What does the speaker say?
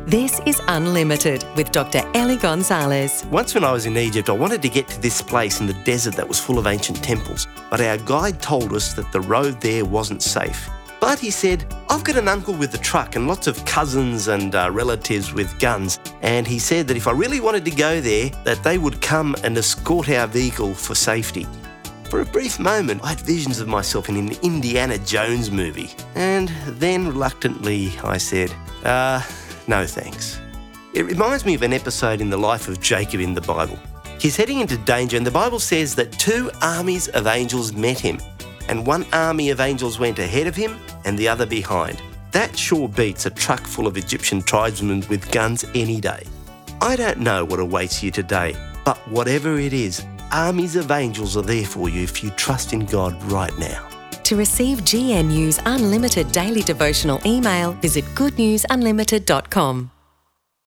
This is Unlimited with Dr. Ellie Gonzalez. Once when I was in Egypt, I wanted to get to this place in the desert that was full of ancient temples, but our guide told us that the road there wasn't safe. But he said, I've got an uncle with a truck and lots of cousins and relatives with guns, and he said that if I really wanted to go there, that they would come and escort our vehicle for safety. For a brief moment, I had visions of myself in an Indiana Jones movie, and then reluctantly I said, no thanks. It reminds me of an episode in the life of Jacob in the Bible. He's heading into danger, and the Bible says that 2 armies of angels met him, and 1 army of angels went ahead of him and the other behind. That sure beats a truck full of Egyptian tribesmen with guns any day. I don't know what awaits you today, but whatever it is, armies of angels are there for you if you trust in God right now. To receive GNU's Unlimited daily devotional email, visit goodnewsunlimited.com.